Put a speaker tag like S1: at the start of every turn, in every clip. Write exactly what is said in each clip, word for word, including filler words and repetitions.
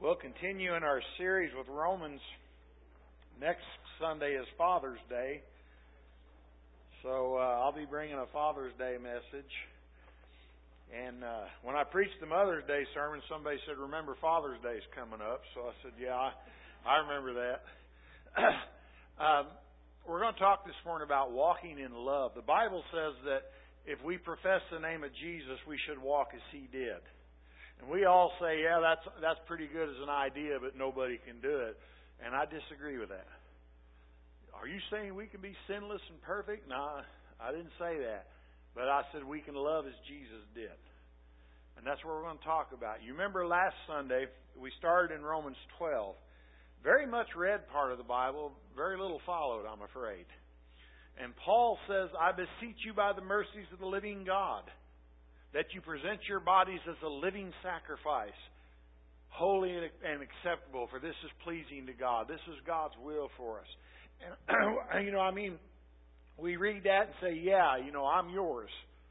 S1: We'll continue in our series with Romans. Next Sunday is Father's Day. So uh, I'll be bringing a Father's Day message. And uh, when I preached the Mother's Day sermon, somebody said, remember Father's Day's coming up. So I said, yeah, I, I remember that. um, we're going to talk this morning about walking in love. The Bible says that if we profess the name of Jesus, we should walk as He did. And we all say, yeah, that's that's pretty good as an idea, but nobody can do it. And I disagree with that. Are you saying we can be sinless and perfect? No, I didn't say that. But I said we can love as Jesus did. And that's what we're going to talk about. You remember last Sunday, we started in Romans twelve. Very much read part of the Bible, very little followed, I'm afraid. And Paul says, I beseech you by the mercies of the living God, that you present your bodies as a living sacrifice, holy and acceptable, for this is pleasing to God. This is God's will for us. And, you know, I mean, we read that and say, yeah, you know, I'm yours.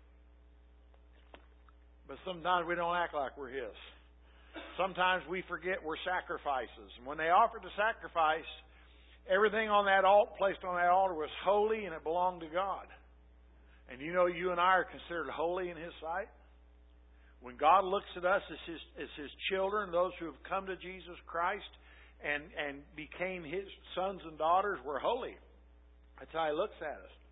S1: But sometimes we don't act like we're His. Sometimes we forget we're sacrifices. And when they offered the sacrifice, everything on that altar, placed on that altar was holy and it belonged to God. And you know, you and I are considered holy in His sight. When God looks at us as His, as His children, those who have come to Jesus Christ and, and became His sons and daughters, we're holy. That's how He looks at us.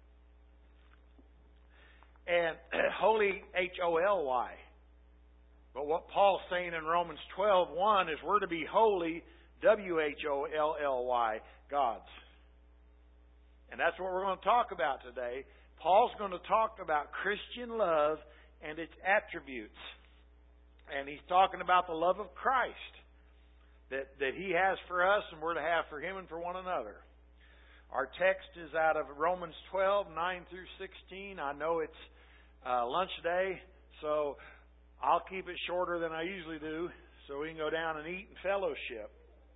S1: And holy, H O L Y. But what Paul's saying in Romans twelve one is we're to be holy, W H O L L Y, God's. And that's what we're going to talk about today. Paul's going to talk about Christian love and its attributes. And he's talking about the love of Christ that, that He has for us and we're to have for Him and for one another. Our text is out of Romans twelve, nine through sixteen. I know it's uh, lunch day, so I'll keep it shorter than I usually do so we can go down and eat and fellowship.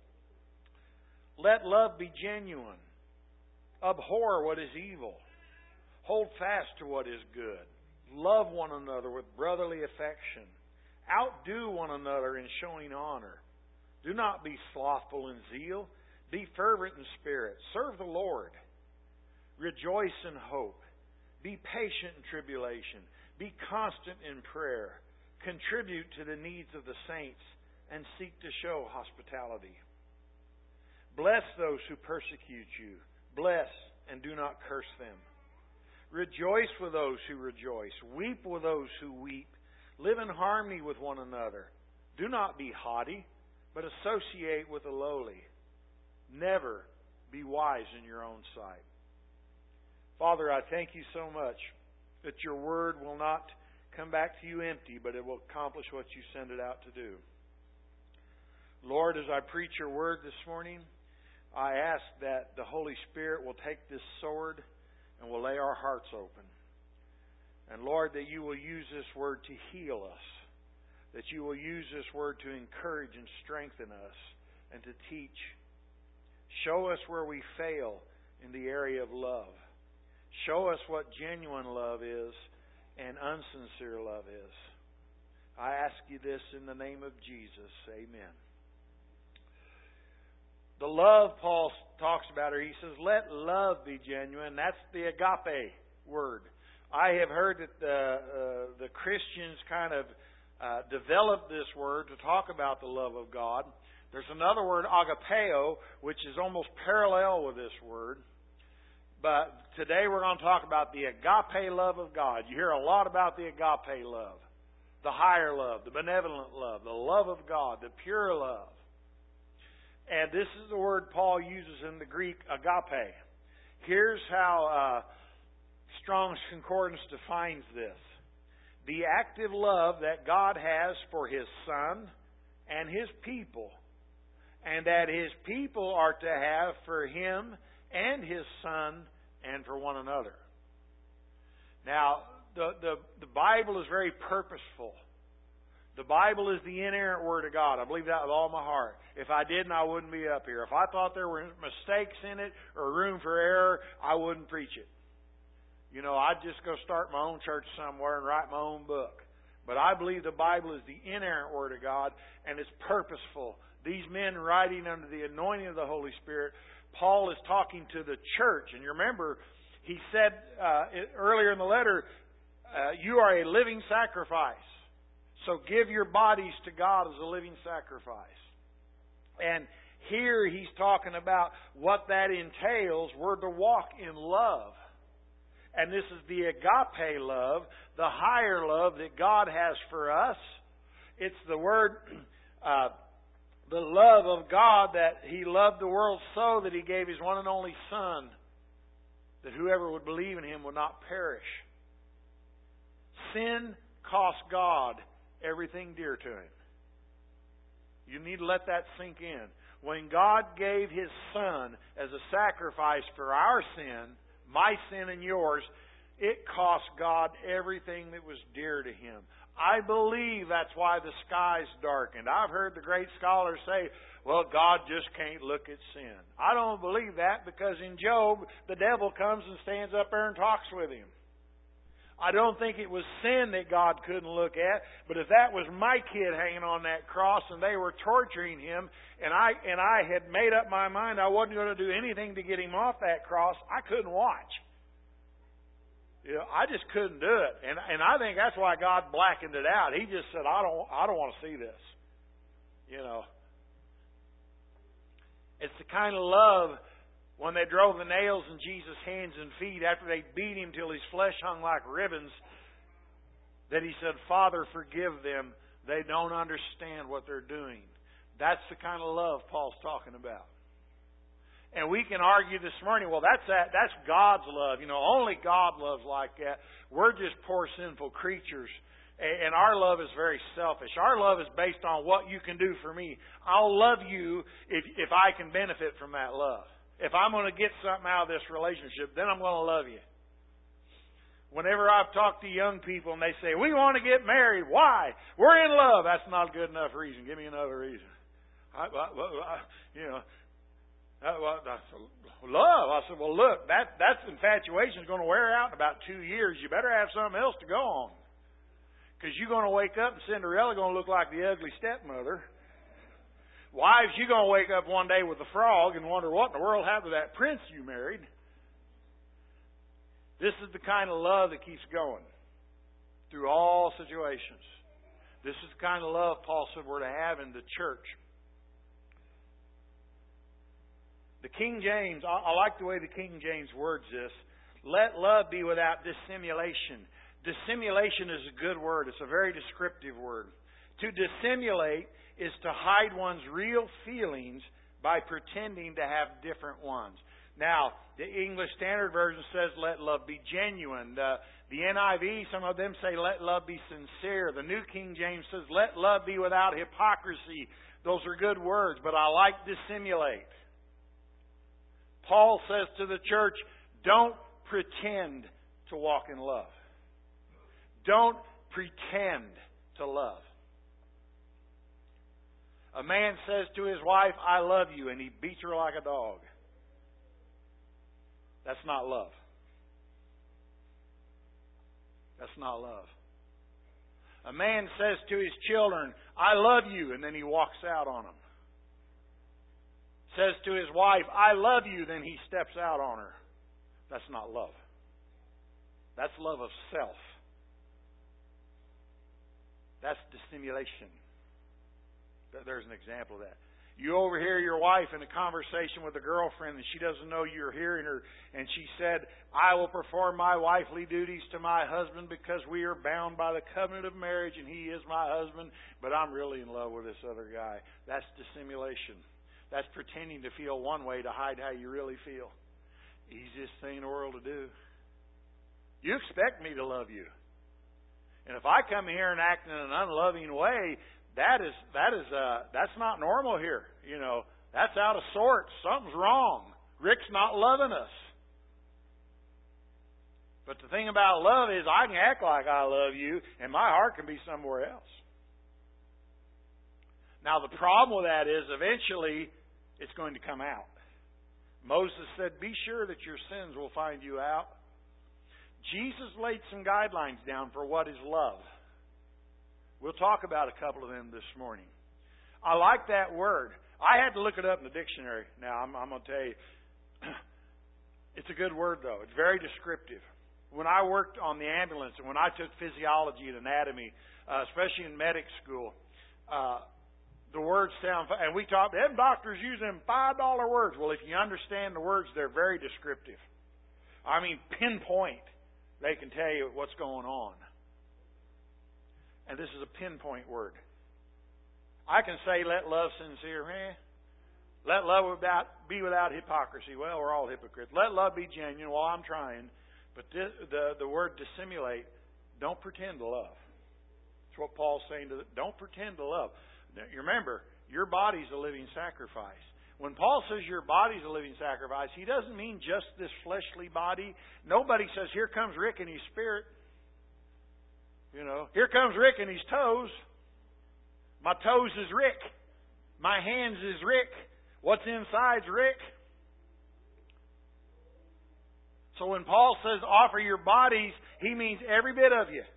S1: Let love be genuine. Abhor what is evil. Hold fast to what is good. Love one another with brotherly affection. Outdo one another in showing honor. Do not be slothful in zeal. Be fervent in spirit. Serve the Lord. Rejoice in hope. Be patient in tribulation. Be constant in prayer. Contribute to the needs of the saints and seek to show hospitality. Bless those who persecute you. Bless and do not curse them. Rejoice with those who rejoice. Weep with those who weep. Live in harmony with one another. Do not be haughty, but associate with the lowly. Never be wise in your own sight. Father, I thank You so much that Your Word will not come back to You empty, but it will accomplish what You send it out to do. Lord, as I preach Your Word this morning, I ask that the Holy Spirit will take this sword and will lay our hearts open. And Lord, that You will use this Word to heal us. That You will use this Word to encourage and strengthen us and to teach. Show us where we fail in the area of love. Show us what genuine love is and unsincere love is. I ask You this in the name of Jesus. Amen. The love Paul talks about, or he says, let love be genuine. That's the agape word. I have heard that the, uh, the Christians kind of uh, developed this word to talk about the love of God. There's another word, agapeo, which is almost parallel with this word. But today we're going to talk about the agape love of God. You hear a lot about the agape love, the higher love, the benevolent love, the love of God, the pure love. And this is the word Paul uses in the Greek, agape. Here's how uh, Strong's Concordance defines this. The active love that God has for His Son and His people, and that His people are to have for Him and His Son and for one another. Now, the, the, the Bible is very purposeful. The Bible is the inerrant Word of God. I believe that with all my heart. If I didn't, I wouldn't be up here. If I thought there were mistakes in it or room for error, I wouldn't preach it. You know, I'd just go start my own church somewhere and write my own book. But I believe the Bible is the inerrant Word of God, and it's purposeful. These men writing under the anointing of the Holy Spirit, Paul is talking to the church. And you remember, he said uh, earlier in the letter, uh, you are a living sacrifice. So give your bodies to God as a living sacrifice. And here he's talking about what that entails. We're to walk in love. And this is the agape love, the higher love that God has for us. It's the word, uh, the love of God, that He loved the world so that He gave His one and only Son, that whoever would believe in Him would not perish. Sin cost God everything dear to Him. You need to let that sink in. When God gave His Son as a sacrifice for our sin, my sin and yours, it cost God everything that was dear to Him. I believe that's why the skies darkened. I've heard the great scholars say, well, God just can't look at sin. I don't believe that, because in Job, the devil comes and stands up there and talks with him. I don't think it was sin that God couldn't look at, but if that was my kid hanging on that cross and they were torturing him, and I and I had made up my mind I wasn't going to do anything to get him off that cross, I couldn't watch. You know, I just couldn't do it, and and I think that's why God blackened it out. He just said, I don't I don't want to see this. You know, it's the kind of love. When they drove the nails in Jesus' hands and feet after they beat Him till His flesh hung like ribbons, that He said, Father, forgive them. They don't understand what they're doing. That's the kind of love Paul's talking about. And we can argue this morning, well, that's that, that's God's love. You know, only God loves like that. We're just poor sinful creatures. And our love is very selfish. Our love is based on what you can do for me. I'll love you if, if I can benefit from that love. If I'm going to get something out of this relationship, then I'm going to love you. Whenever I've talked to young people and they say, we want to get married. Why? We're in love. That's not a good enough reason. Give me another reason. I, I, I, you know, I, I, love. I said, well, look, that that's infatuation is going to wear out in about two years. You better have something else to go on. Because you're going to wake up and Cinderella's going to look like the ugly stepmother. Wives, you're going to wake up one day with a frog and wonder what in the world happened to that prince you married. This is the kind of love that keeps going through all situations. This is the kind of love Paul said we're to have in the church. The King James, I, I like the way the King James words this. Let love be without dissimulation. Dissimulation is a good word. It's a very descriptive word. To dissimulate is to hide one's real feelings by pretending to have different ones. Now, the English Standard Version says, let love be genuine. The, the N I V, some of them say, let love be sincere. The New King James says, let love be without hypocrisy. Those are good words, but I like dissimulate. Paul says to the church, don't pretend to walk in love. Don't pretend to love. A man says to his wife, I love you, and he beats her like a dog. That's not love. That's not love. A man says to his children, I love you, and then he walks out on them. Says to his wife, I love you, then he steps out on her. That's not love. That's love of self. That's dissimulation. There's an example of that. You overhear your wife in a conversation with a girlfriend and she doesn't know you're hearing her, and she said, I will perform my wifely duties to my husband because we are bound by the covenant of marriage and he is my husband, but I'm really in love with this other guy. That's dissimulation. That's pretending to feel one way to hide how you really feel. Easiest thing in the world to do. You expect me to love you. And if I come here and act in an unloving way, That is that is uh that's not normal here. You know, that's out of sorts. Something's wrong. Rick's not loving us. But the thing about love is I can act like I love you and my heart can be somewhere else. Now the problem with that is eventually it's going to come out. Moses said, be sure that your sins will find you out. Jesus laid some guidelines down for what is love. We'll talk about a couple of them this morning. I like that word. I had to look it up in the dictionary. Now, I'm, I'm going to tell you, it's a good word, though. It's very descriptive. When I worked on the ambulance and when I took physiology and anatomy, uh, especially in medic school, uh, the words sound, and we talk, them doctors use them five dollar words. Well, if you understand the words, they're very descriptive. I mean, pinpoint. They can tell you what's going on. And this is a pinpoint word. I can say, let love sincere. Eh? Let love without, be without hypocrisy. Well, we're all hypocrites. Let love be genuine. Well, I'm trying. But this, the, the word dissimulate, don't pretend to love. That's what Paul's saying to them. Don't pretend to love. Now, you remember, your body's a living sacrifice. When Paul says your body's a living sacrifice, he doesn't mean just this fleshly body. Nobody says, here comes Rick and his spirit. You know, here comes Rick and his toes. My toes is Rick. My hands is Rick. What's inside's Rick. So when Paul says offer your bodies, he means every bit of you.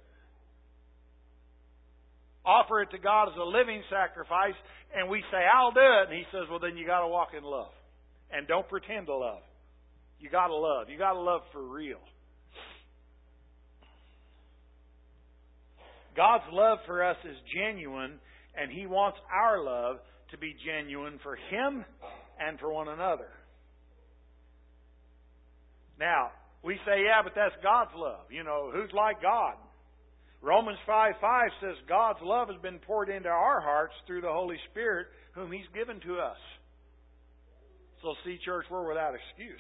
S1: Offer it to God as a living sacrifice, and we say, I'll do it. And he says, well, then you got to walk in love. And don't pretend to love. You got to love. You got to love for real. God's love for us is genuine, and He wants our love to be genuine for Him and for one another. Now, we say, yeah, but that's God's love. You know, who's like God? Romans five five says God's love has been poured into our hearts through the Holy Spirit whom He's given to us. So see, church, we're without excuse.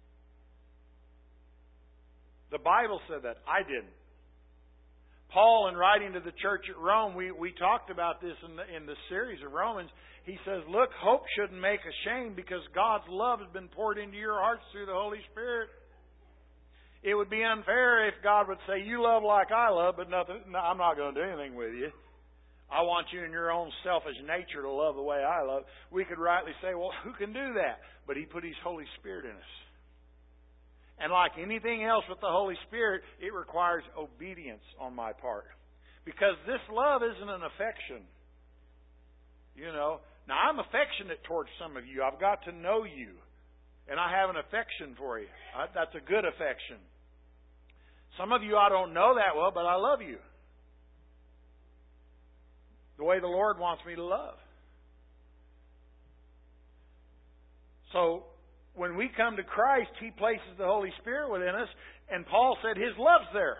S1: The Bible said that. I didn't. Paul, in writing to the church at Rome, we, we talked about this in the, in the series of Romans. He says, look, hope shouldn't make ashamed because God's love has been poured into your hearts through the Holy Spirit. It would be unfair if God would say, you love like I love, but nothing, no, I'm not going to do anything with you. I want you in your own selfish nature to love the way I love. We could rightly say, well, who can do that? But He put His Holy Spirit in us. And like anything else with the Holy Spirit, it requires obedience on my part. Because this love isn't an affection. You know, now I'm affectionate towards some of you. I've got to know you. And I have an affection for you. That's a good affection. Some of you I don't know that well, but I love you. The way the Lord wants me to love. So, when we come to Christ, He places the Holy Spirit within us, and Paul said His love's there.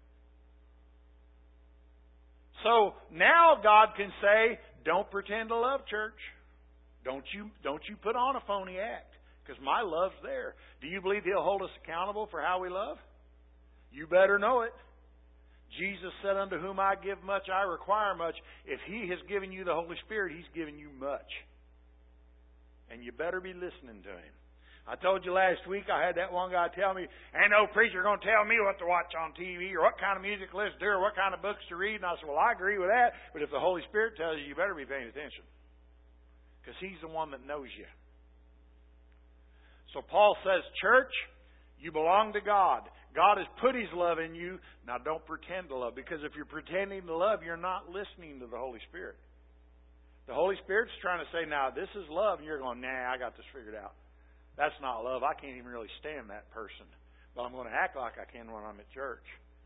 S1: So, now God can say, don't pretend to love, church. Don't you, don't you put on a phony act. Because my love's there. Do you believe He'll hold us accountable for how we love? You better know it. Jesus said, unto whom I give much, I require much. If He has given you the Holy Spirit, He's given you much. And you better be listening to Him. I told you last week, I had that one guy tell me, ain't no preacher going to tell me what to watch on T V or what kind of music to listen to or what kind of books to read. And I said, well, I agree with that. But if the Holy Spirit tells you, you better be paying attention. Because He's the one that knows you. So Paul says, church, you belong to God. God has put His love in you. Now don't pretend to love. Because if you're pretending to love, you're not listening to the Holy Spirit. The Holy Spirit's trying to say, now this is love. And you're going, nah, I got this figured out. That's not love. I can't even really stand that person. But I'm going to act like I can when I'm at church.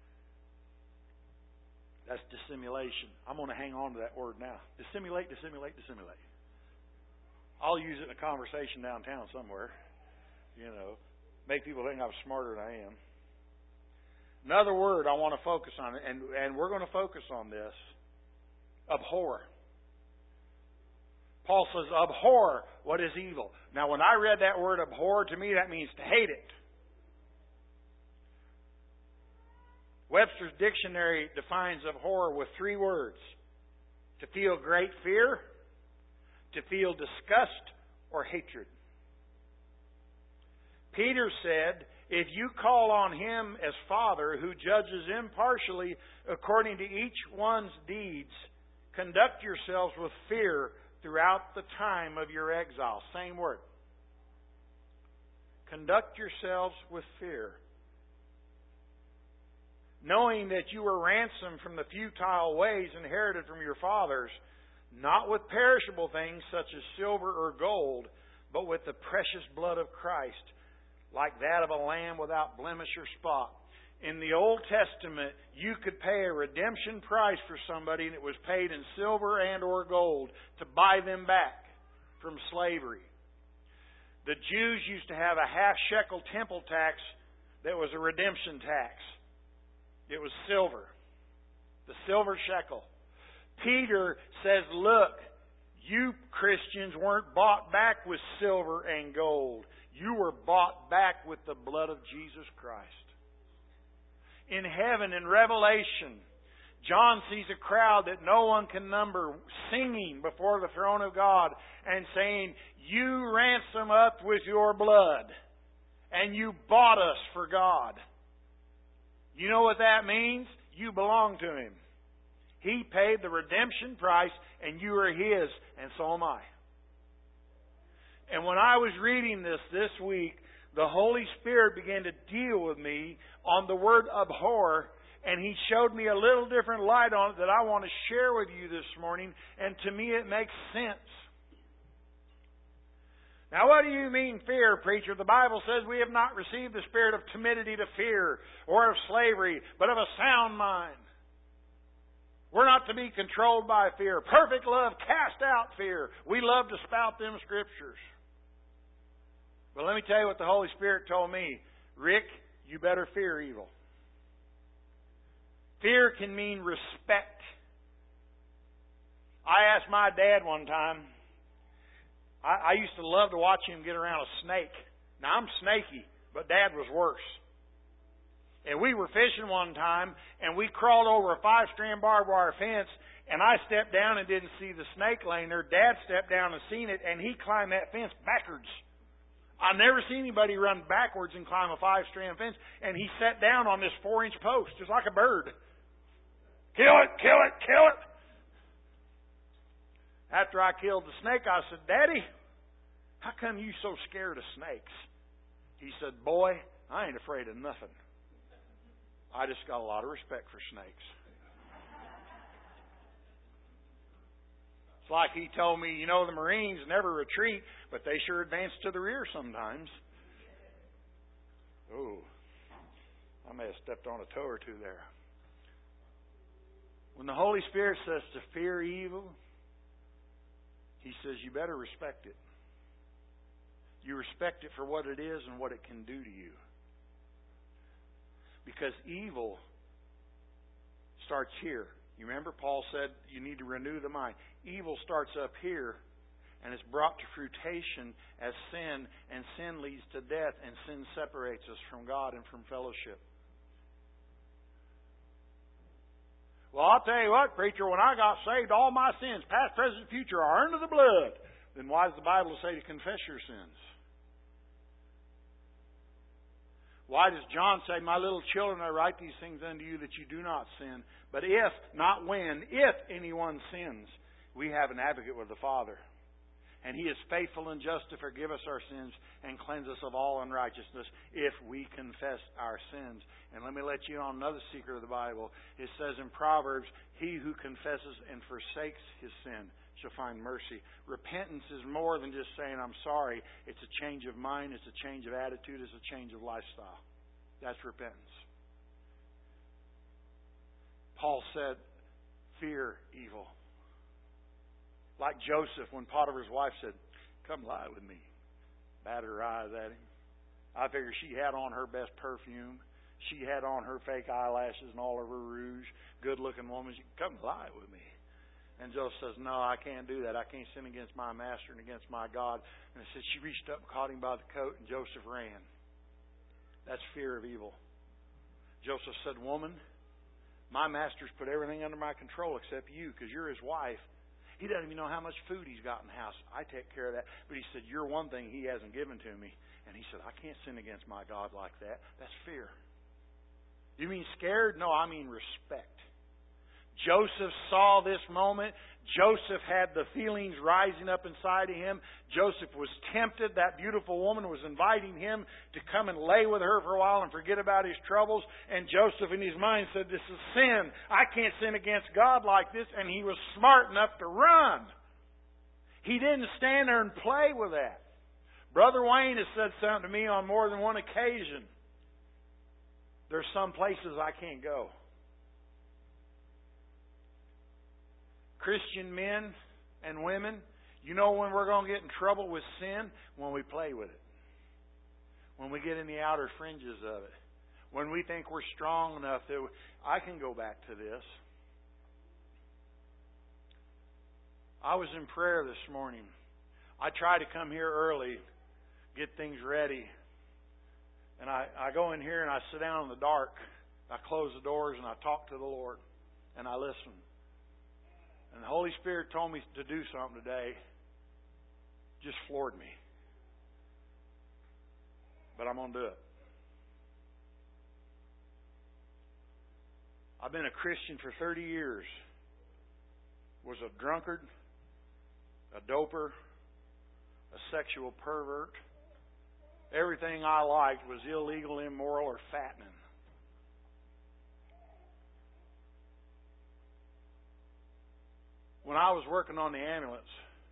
S1: That's dissimulation. I'm going to hang on to that word now. Dissimulate, dissimulate, dissimulate. I'll use it in a conversation downtown somewhere. You know, make people think I'm smarter than I am. Another word I want to focus on, and, and we're going to focus on this. Abhor. Paul says, abhor what is evil. Now, when I read that word abhor, to me that means to hate it. Webster's Dictionary defines abhor with three words. To feel great fear, to feel disgust, or hatred. Peter said, if you call on Him as Father, who judges impartially according to each one's deeds, conduct yourselves with fear throughout the time of your exile. Same word. Conduct yourselves with fear. knowing that you were ransomed from the futile ways inherited from your fathers, not with perishable things such as silver or gold, but with the precious blood of Christ, like that of a lamb without blemish or spot. In the Old Testament, you could pay a redemption price for somebody, and it was paid in silver and or gold to buy them back from slavery. The Jews used to have a half shekel temple tax that was a redemption tax. It was silver. The silver shekel. Peter says, look, you Christians weren't bought back with silver and gold. You were bought back with the blood of Jesus Christ. In heaven, in Revelation, John sees a crowd that no one can number singing before the throne of God and saying, you ransom us with your blood, and you bought us for God. You know what that means? You belong to Him. He paid the redemption price, and you are His, and so am I. And when I was reading this this week, the Holy Spirit began to deal with me on the word abhor, and He showed me a little different light on it that I want to share with you this morning, and to me it makes sense. Now, what do you mean fear, preacher? The Bible says we have not received the spirit of timidity to fear or of slavery, but of a sound mind. We're not to be controlled by fear. Perfect love cast out fear. We love to spout them scriptures. But let me tell you what the Holy Spirit told me. Rick, you better fear evil. Fear can mean respect. I asked my dad one time, I, I used to love to watch him get around a snake. Now, I'm snaky, but Dad was worse. And we were fishing one time, and we crawled over a five-strand barbed wire fence, and I stepped down and didn't see the snake laying there. Dad stepped down and seen it, and he climbed that fence backwards. I've never seen anybody run backwards and climb a five-strand fence, and he sat down on this four-inch post, just like a bird. Kill it, kill it, kill it. After I killed the snake, I said, Daddy, how come you so scared of snakes? He said, boy, I ain't afraid of nothing. I just got a lot of respect for snakes. It's like he told me, you know, the Marines never retreat, but they sure advance to the rear sometimes. Oh, I may have stepped on a toe or two there. When the Holy Spirit says to fear evil, He says you better respect it. You respect it for what it is and what it can do to you. Because evil starts here. You remember Paul said you need to renew the mind. Evil starts up here and is brought to fruition as sin, and sin leads to death, and sin separates us from God and from fellowship. Well, I'll tell you what, preacher, when I got saved, all my sins, past, present, future, are under the blood. Then why does the Bible say to confess your sins? Why does John say, my little children, I write these things unto you that you do not sin? But if, not when, if anyone sins, we have an advocate with the Father. And He is faithful and just to forgive us our sins and cleanse us of all unrighteousness if we confess our sins. And let me let you on another secret of the Bible. It says in Proverbs, he who confesses and forsakes his sin shall find mercy. Repentance is more than just saying, I'm sorry. It's a change of mind. It's a change of attitude. It's a change of lifestyle. That's repentance. Paul said, fear evil. Like Joseph, when Potiphar's wife said, come lie with me. Batted her eyes at him. I figure she had on her best perfume. She had on her fake eyelashes and all of her rouge. Good-looking woman. She come lie with me. And Joseph says, no, I can't do that. I can't sin against my master and against my God. And it says she reached up and caught him by the coat, and Joseph ran. That's fear of evil. Joseph said, woman, my master's put everything under my control except you, because you're his wife. He doesn't even know how much food he's got in the house. I take care of that. But he said, you're one thing he hasn't given to me. And he said, I can't sin against my God like that. That's fear. You mean scared? No, I mean respect. Joseph saw this moment. Joseph had the feelings rising up inside of him. Joseph was tempted. That beautiful woman was inviting him to come and lay with her for a while and forget about his troubles. And Joseph in his mind said, this is sin. I can't sin against God like this. And he was smart enough to run. He didn't stand there and play with that. Brother Wayne has said something to me on more than one occasion. There's some places I can't go. Christian men and women, you know when we're going to get in trouble with sin? When we play with it. When we get in the outer fringes of it. When we think we're strong enough that we, I can go back to this. I was in prayer this morning. I try to come here early, get things ready. And I, I go in here and I sit down in the dark. I close the doors and I talk to the Lord. And I listen. And the Holy Spirit told me to do something today. Just floored me. But I'm going to do it. I've been a Christian for thirty years. Was a drunkard, a doper, a sexual pervert. Everything I liked was illegal, immoral, or fattening. When I was working on the ambulance,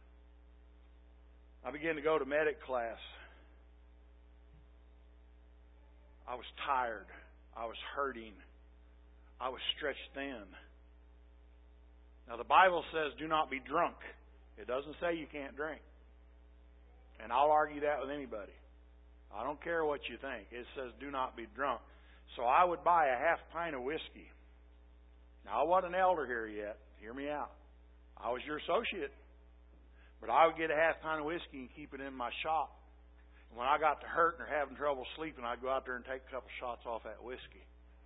S1: I began to go to medic class. I was tired. I was hurting. I was stretched thin. Now the Bible says do not be drunk. It doesn't say you can't drink. And I'll argue that with anybody. I don't care what you think. It says do not be drunk. So I would buy a half pint of whiskey. Now I wasn't an elder here yet. Hear me out. I was your associate. But I would get a half pint of whiskey and keep it in my shop. And when I got to hurting or having trouble sleeping, I'd go out there and take a couple shots off that whiskey.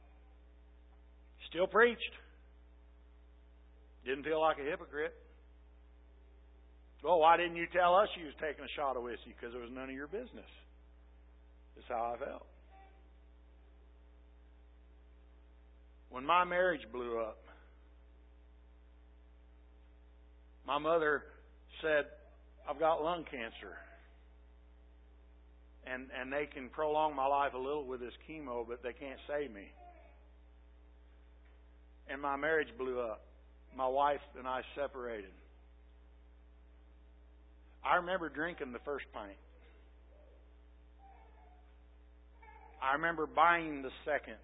S1: Still preached. Didn't feel like a hypocrite. Well, why didn't you tell us you was taking a shot of whiskey? Because it was none of your business. That's how I felt. When my marriage blew up, my mother said, I've got lung cancer. And and they can prolong my life a little with this chemo, but they can't save me. And my marriage blew up. My wife and I separated. I remember drinking the first pint. I remember buying the second.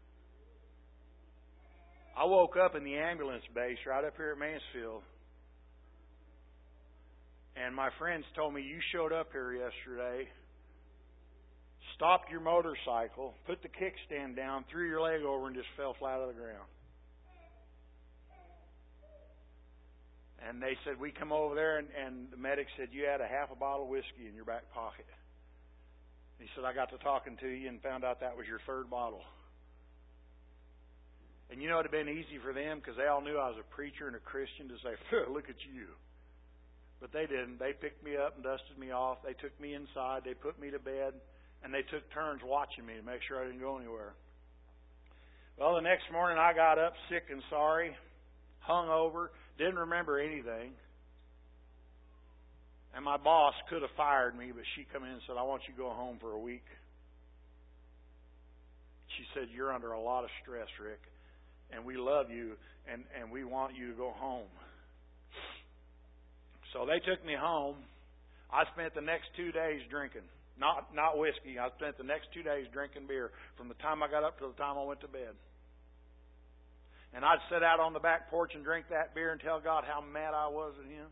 S1: I woke up in the ambulance base right up here at Mansfield. And my friends told me, you showed up here yesterday, stopped your motorcycle, put the kickstand down, threw your leg over, and just fell flat on the ground. And they said, we come over there, and, and the medic said, you had a half a bottle of whiskey in your back pocket. And he said, I got to talking to you and found out that was your third bottle. And you know, it would have been easy for them because they all knew I was a preacher and a Christian to say, look at you. But they didn't. They picked me up and dusted me off. They took me inside. They put me to bed. And they took turns watching me to make sure I didn't go anywhere. Well, the next morning I got up sick and sorry, hung over, didn't remember anything. And my boss could have fired me, but she come in and said, I want you to go home for a week. She said, you're under a lot of stress, Rick. And we love you, and, and we want you to go home. So they took me home. I spent the next two days drinking. Not not whiskey. I spent the next two days drinking beer from the time I got up to the time I went to bed. And I'd sit out on the back porch and drink that beer and tell God how mad I was at Him.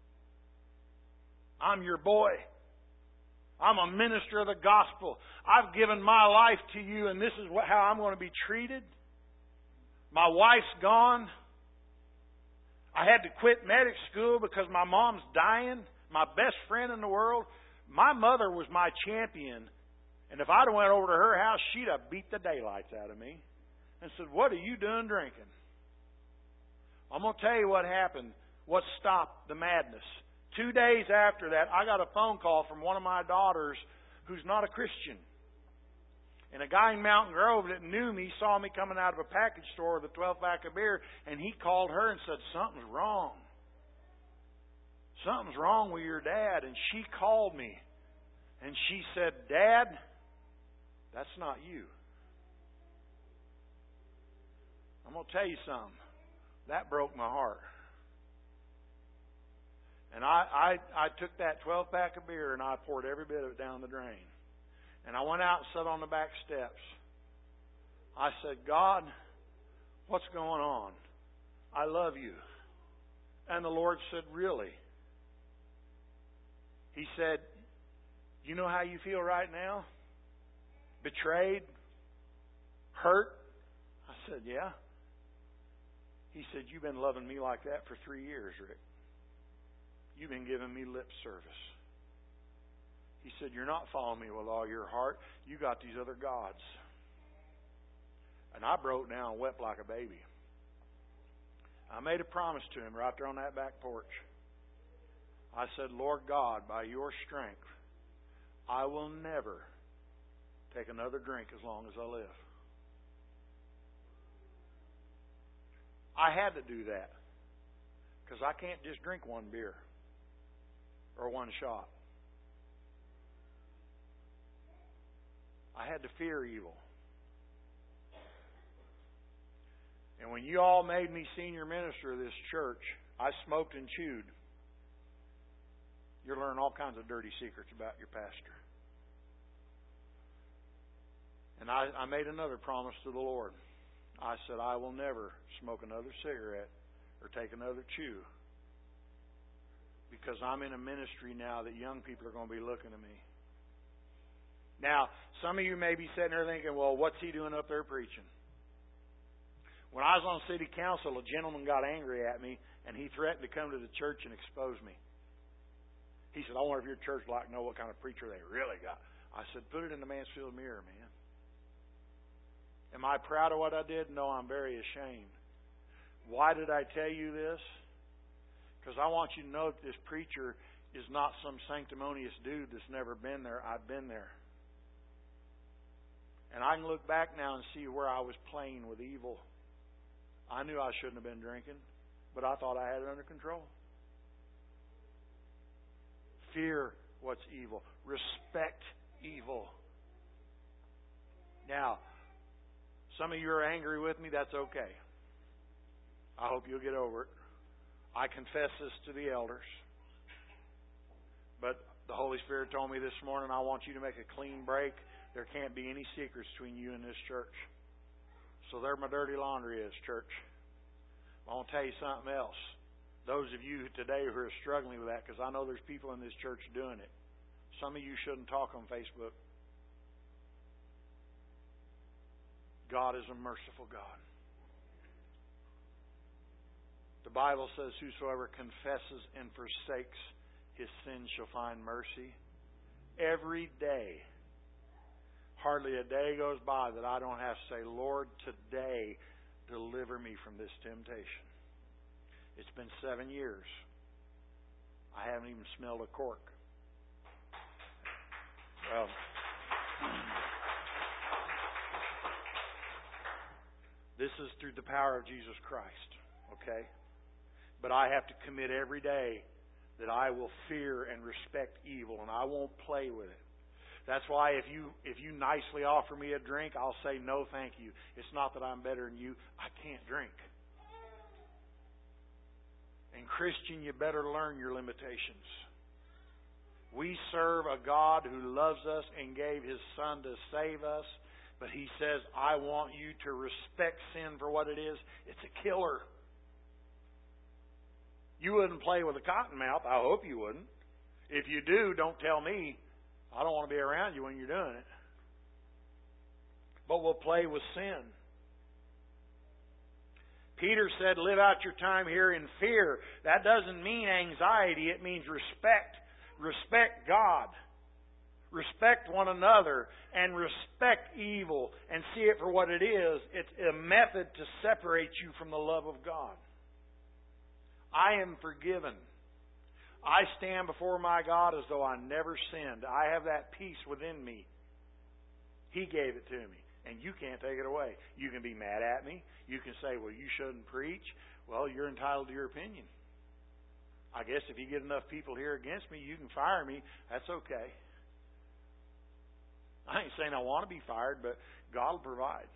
S1: I'm your boy. I'm a minister of the gospel. I've given my life to you, and this is what, how I'm going to be treated. My wife's gone. I had to quit medic school because my mom's dying. My best friend in the world. My mother was my champion. And if I'd have went over to her house, she'd have beat the daylights out of me. And said, what are you doing drinking? I'm going to tell you what happened. What stopped the madness. Two days after that, I got a phone call from one of my daughters who's not a Christian. And a guy in Mountain Grove that knew me saw me coming out of a package store with a twelve-pack of beer, and he called her and said, something's wrong. Something's wrong with your dad. And she called me, and she said, Dad, that's not you. I'm going to tell you something. That broke my heart. And I, I, I took that twelve-pack of beer and I poured every bit of it down the drain. And I went out and sat on the back steps. I said, God, what's going on? I love you. And the Lord said, really? He said, you know how you feel right now? Betrayed? Hurt? I said, yeah. He said, you've been loving me like that for three years, Rick. You've been giving me lip service. He said, you're not following me with all your heart. You got these other gods. And I broke down and wept like a baby. I made a promise to him right there on that back porch. I said, Lord God, by your strength, I will never take another drink as long as I live. I had to do that because I can't just drink one beer or one shot. I had to fear evil. And when you all made me senior minister of this church, I smoked and chewed. You'll learn all kinds of dirty secrets about your pastor. And I, I made another promise to the Lord. I said, I will never smoke another cigarette or take another chew. Because I'm in a ministry now that young people are going to be looking at me. Now, some of you may be sitting there thinking, well, what's he doing up there preaching? When I was on city council, a gentleman got angry at me, and he threatened to come to the church and expose me. He said, I wonder if your church would like to know what kind of preacher they really got. I said, put it in the Mansfield Mirror, man. Am I proud of what I did? No, I'm very ashamed. Why did I tell you this? Because I want you to know that this preacher is not some sanctimonious dude that's never been there. I've been there. And I can look back now and see where I was playing with evil. I knew I shouldn't have been drinking, but I thought I had it under control. Fear what's evil. Respect evil. Now, some of you are angry with me. That's okay. I hope you'll get over it. I confess this to the elders. But the Holy Spirit told me this morning, I want you to make a clean break. There can't be any secrets between you and this church. So there my dirty laundry is, church. I want to tell you something else. Those of you today who are struggling with that, because I know there's people in this church doing it. Some of you shouldn't talk on Facebook. God is a merciful God. The Bible says, whosoever confesses and forsakes his sins shall find mercy. Every day, hardly a day goes by that I don't have to say, Lord, today deliver me from this temptation. It's been seven years. I haven't even smelled a cork. Well, this is through the power of Jesus Christ, okay? But I have to commit every day that I will fear and respect evil, and I won't play with it. That's why if you if you nicely offer me a drink, I'll say no, thank you. It's not that I'm better than you. I can't drink. And Christian, you better learn your limitations. We serve a God who loves us and gave His Son to save us. But He says, I want you to respect sin for what it is. It's a killer. You wouldn't play with a cottonmouth. I hope you wouldn't. If you do, don't tell me. I don't want to be around you when you're doing it. But we'll play with sin. Peter said, live out your time here in fear. That doesn't mean anxiety. It means respect. Respect God. Respect one another. And respect evil. And see it for what it is. It's a method to separate you from the love of God. I am forgiven. I stand before my God as though I never sinned. I have that peace within me. He gave it to me. And you can't take it away. You can be mad at me. You can say, well, you shouldn't preach. Well, you're entitled to your opinion. I guess if you get enough people here against me, you can fire me. That's okay. I ain't saying I want to be fired, but God will provide.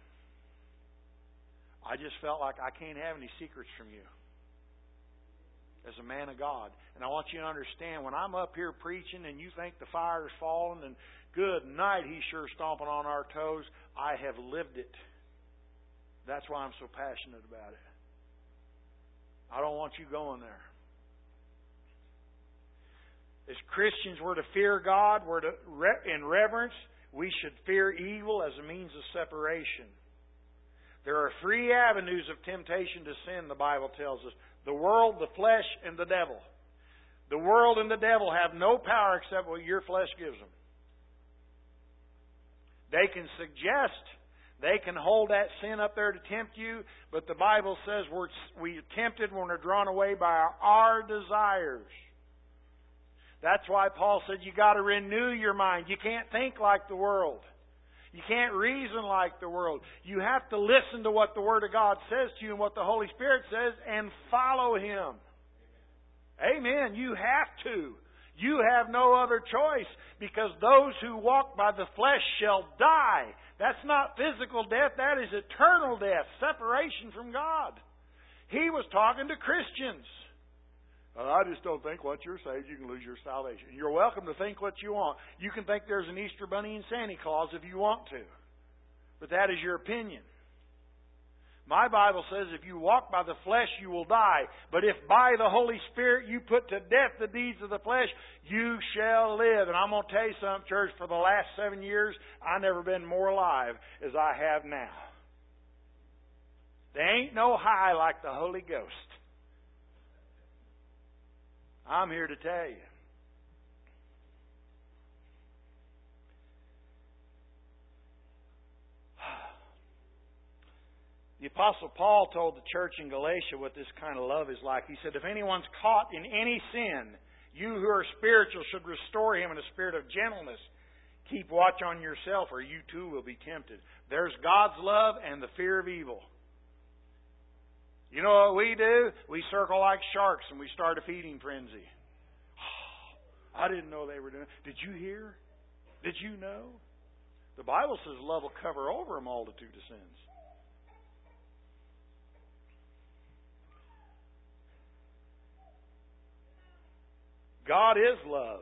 S1: I just felt like I can't have any secrets from you as a man of God. And I want you to understand, when I'm up here preaching and you think the fire's falling and good night, he's sure stomping on our toes, I have lived it. That's why I'm so passionate about it. I don't want you going there. As Christians, we're to fear God. We're to, in reverence, we should fear evil as a means of separation. There are three avenues of temptation to sin, the Bible tells us. The world, the flesh, and the devil. The world and the devil have no power except what your flesh gives them. They can suggest, they can hold that sin up there to tempt you, but the Bible says we're, we're tempted when we're drawn away by our, our desires. That's why Paul said you got to renew your mind. You can't think like the world. You can't reason like the world. You have to listen to what the Word of God says to you and what the Holy Spirit says and follow Him. Amen. You have to. You have no other choice, because those who walk by the flesh shall die. That's not physical death. That is eternal death, separation from God. He was talking to Christians. I just don't think once you're saved you can lose your salvation. You're welcome to think what you want. You can think there's an Easter Bunny and Santa Claus if you want to. But that is your opinion. My Bible says if you walk by the flesh you will die. But if by the Holy Spirit you put to death the deeds of the flesh, you shall live. And I'm going to tell you something, church, for the last seven years I've never been more alive as I have now. There ain't no high like the Holy Ghost. I'm here to tell you. The Apostle Paul told the church in Galatia what this kind of love is like. He said, if anyone's caught in any sin, you who are spiritual should restore him in a spirit of gentleness. Keep watch on yourself, or you too will be tempted. There's God's love and the fear of evil. You know what we do? We circle like sharks and we start a feeding frenzy. Oh, I didn't know they were doing it. Did you hear? Did you know? The Bible says love will cover over a multitude of sins. God is love.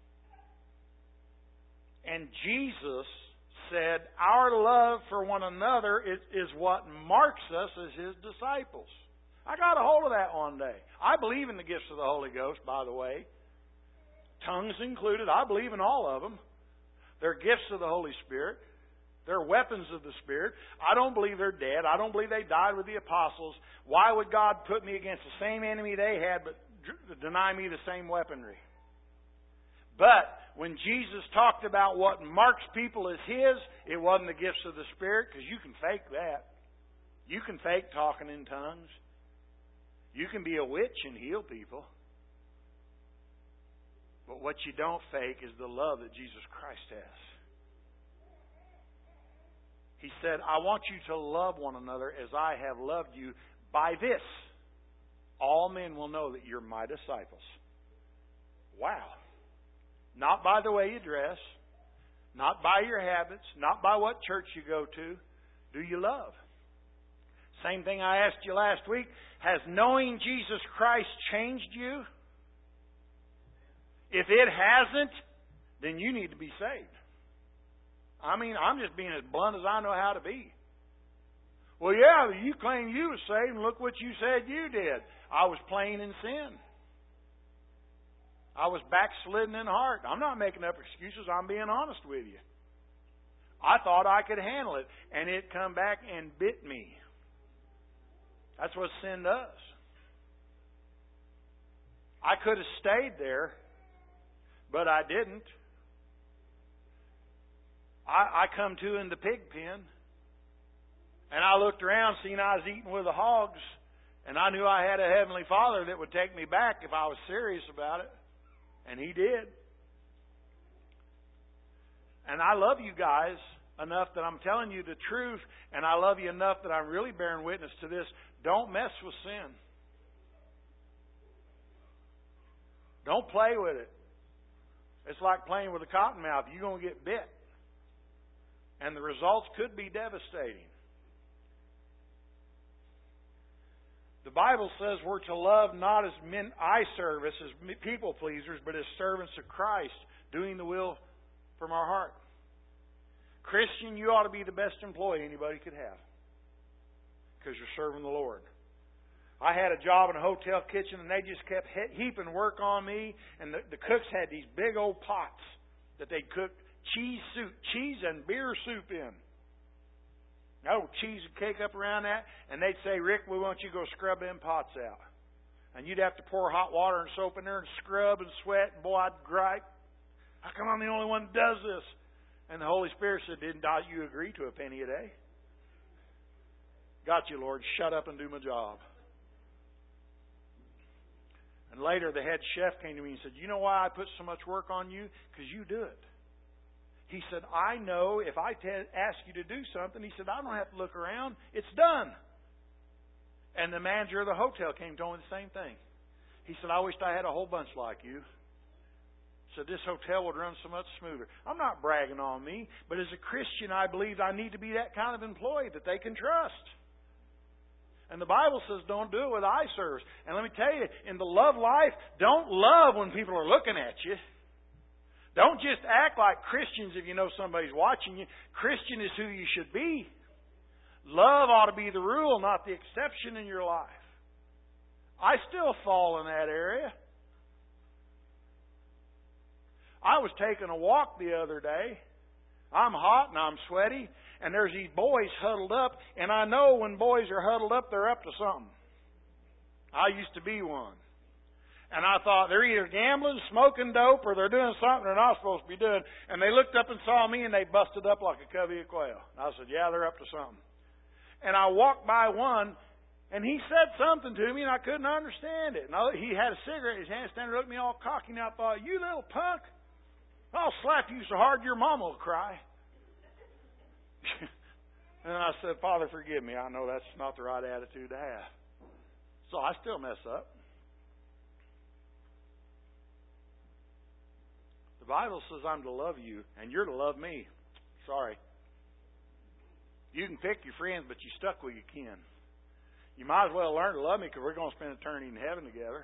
S1: And Jesus said our love for one another is, is what marks us as His disciples. I got a hold of that one day. I believe in the gifts of the Holy Ghost, by the way. Tongues included. I believe in all of them. They're gifts of the Holy Spirit. They're weapons of the Spirit. I don't believe they're dead. I don't believe they died with the apostles. Why would God put me against the same enemy they had but deny me the same weaponry? But when Jesus talked about what marks people as His, it wasn't the gifts of the Spirit, because you can fake that. You can fake talking in tongues. You can be a witch and heal people. But what you don't fake is the love that Jesus Christ has. He said, I want you to love one another as I have loved you. By this, all men will know that you're my disciples. Wow. Not by the way you dress, not by your habits, not by what church you go to. Do you love? Same thing I asked you last week. Has knowing Jesus Christ changed you? If it hasn't, then you need to be saved. I mean, I'm just being as blunt as I know how to be. Well, yeah, you claim you were saved, and look what you said you did. I was playing in sin. I was backslidden in heart. I'm not making up excuses. I'm being honest with you. I thought I could handle it, and it come back and bit me. That's what sin does. I could have stayed there, but I didn't. I, I come to in the pig pen, and I looked around, seen I was eating with the hogs, and I knew I had a Heavenly Father that would take me back if I was serious about it. And He did. And I love you guys. enough that I'm telling you the truth, and I love you enough that I'm really bearing witness to this. Don't mess with sin. Don't play with it. It's like playing with a cottonmouth. You're going to get bit. And the results could be devastating. The Bible says we're to love not as men, eye service, as people pleasers, but as servants of Christ, doing the will from our heart. Christian, you ought to be the best employee anybody could have, because you're serving the Lord. I had a job in a hotel kitchen, and they just kept heaping work on me. And the, the cooks had these big old pots that they'd cook cheese soup, cheese and beer soup in. Oh, cheese would cake up around that, and they'd say, "Rick, we want you to go scrub them pots out." And you'd have to pour hot water and soap in there and scrub and sweat. And boy, I'd gripe. How come I'm the only one that does this? And the Holy Spirit said, "Didn't you agree to a penny a day?" Got you, Lord. Shut up and do my job. And later the head chef came to me and said, "You know why I put so much work on you? Because you do it." He said, "I know if I t- ask you to do something," he said, "I don't have to look around. It's done." And the manager of the hotel came and told me the same thing. He said, "I wished I had a whole bunch like you." Said this hotel would run so much smoother. I'm not bragging on me, but as a Christian, I believe I need to be that kind of employee that they can trust. And the Bible says don't do it with eye service. And let me tell you, in the love life, don't love when people are looking at you. Don't just act like Christians if you know somebody's watching you. Christian is who you should be. Love ought to be the rule, not the exception in your life. I still fall in that area. I was taking a walk the other day. I'm hot and I'm sweaty, and there's these boys huddled up, and I know when boys are huddled up, they're up to something. I used to be one. And I thought, they're either gambling, smoking dope, or they're doing something they're not supposed to be doing. And they looked up and saw me, and they busted up like a covey of quail. And I said, yeah, they're up to something. And I walked by one, and he said something to me, and I couldn't understand it. And I, he had a cigarette in his hand, standing there looking at me all cocky, and I thought, you little punk, I'll slap you so hard your mama will cry. And I said, Father, forgive me. I know that's not the right attitude to have. So I still mess up. The Bible says I'm to love you, and you're to love me. Sorry. You can pick your friends, but you stuck with your kin. You might as well learn to love me, because we're going to spend eternity in heaven together.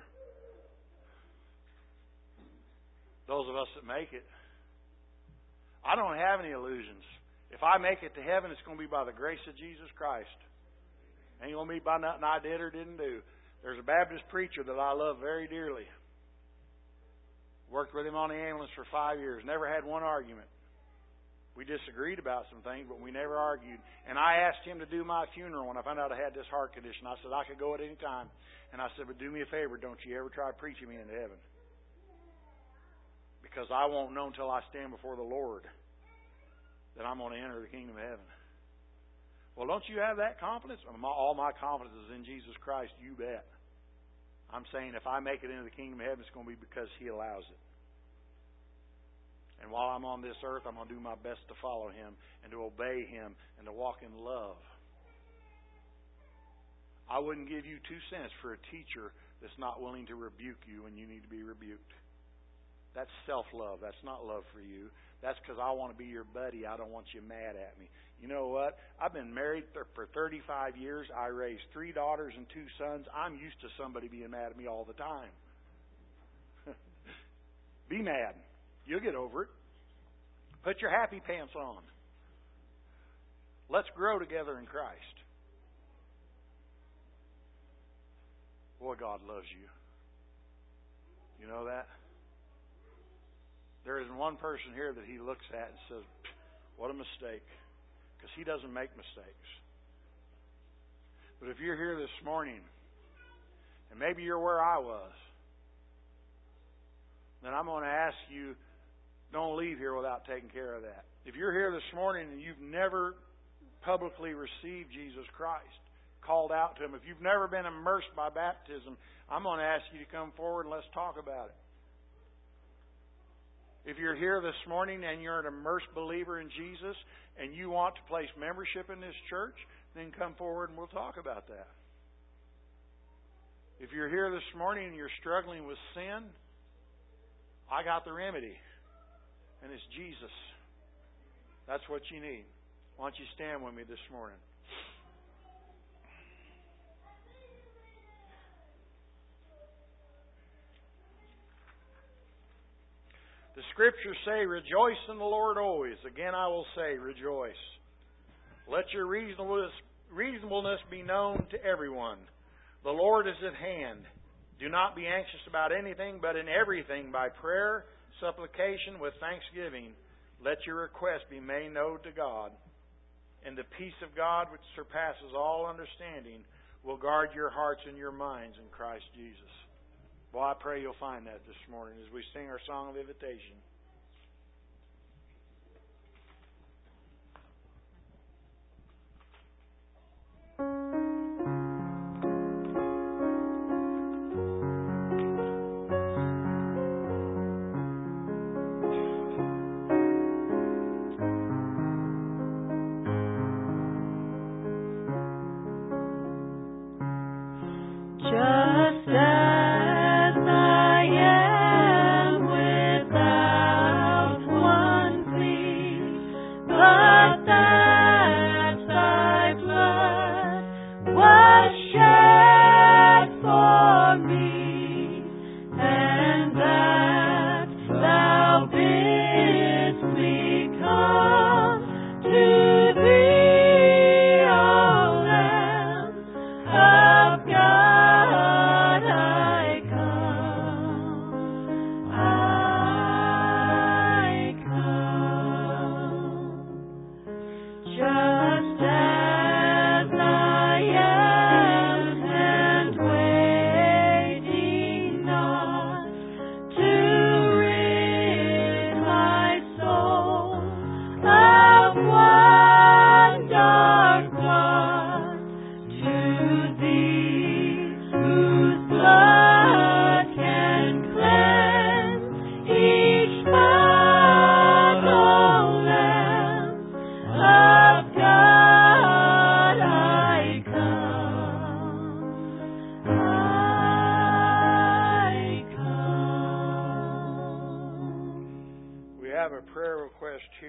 S1: Those of us that make it. I don't have any illusions. If I make it to heaven, it's going to be by the grace of Jesus Christ. Ain't going to be by nothing I did or didn't do. There's a Baptist preacher that I love very dearly. Worked with him on the ambulance for five years. Never had one argument. We disagreed about some things, but we never argued. And I asked him to do my funeral when I found out I had this heart condition. I said I could go at any time. And I said, but do me a favor, don't you ever try preaching me into heaven. Because I won't know until I stand before the Lord that I'm going to enter the kingdom of heaven. Well, don't you have that confidence? All my confidence is in Jesus Christ, you bet. I'm saying if I make it into the kingdom of heaven, it's going to be because He allows it. And while I'm on this earth, I'm going to do my best to follow Him and to obey Him and to walk in love. I wouldn't give you two cents for a teacher that's not willing to rebuke you when you need to be rebuked. That's self-love. That's not love for you. That's because I want to be your buddy. I don't want you mad at me. You know what? I've been married for thirty-five years. I raised three daughters and two sons. I'm used to somebody being mad at me all the time. Be mad. You'll get over it. Put your happy pants on. Let's grow together in Christ. Boy, God loves you. You know that? There isn't one person here that He looks at and says, what a mistake. Because He doesn't make mistakes. But if you're here this morning, and maybe you're where I was, then I'm going to ask you, don't leave here without taking care of that. If you're here this morning and you've never publicly received Jesus Christ, called out to Him, if you've never been immersed by baptism, I'm going to ask you to come forward and let's talk about it. If you're here this morning and you're an immersed believer in Jesus and you want to place membership in this church, then come forward and we'll talk about that. If you're here this morning and you're struggling with sin, I got the remedy. And it's Jesus. That's what you need. Why don't you stand with me this morning? The Scriptures say, rejoice in the Lord always. Again, I will say, rejoice. Let your reasonableness, reasonableness be known to everyone. The Lord is at hand. Do not be anxious about anything, but in everything by prayer, supplication, with thanksgiving, let your request be made known to God. And the peace of God, which surpasses all understanding, will guard your hearts and your minds in Christ Jesus. Well, I pray you'll find that this morning as we sing our song of invitation.
S2: Just as I am without one plea, but that thy blood was shed for me, and that thou bidst me come to thee, O Lamb of God.
S1: We have a prayer request here.